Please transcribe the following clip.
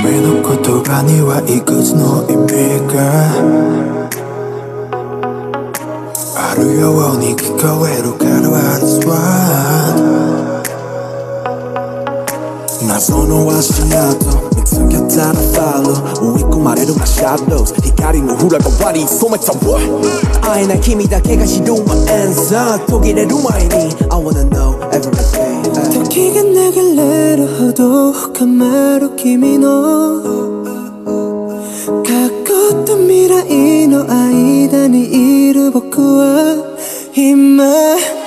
君の言葉にはいくつの意味があるように聞こえるから What is what 謎の足跡見つけたらファロー追い込まれるマシャドウ光の裏側に染めた What 会えない君だけが知る My answer 途切れる前に I wanna know everything 時が流れるほど深まる君の過去と未来の間にいる僕は今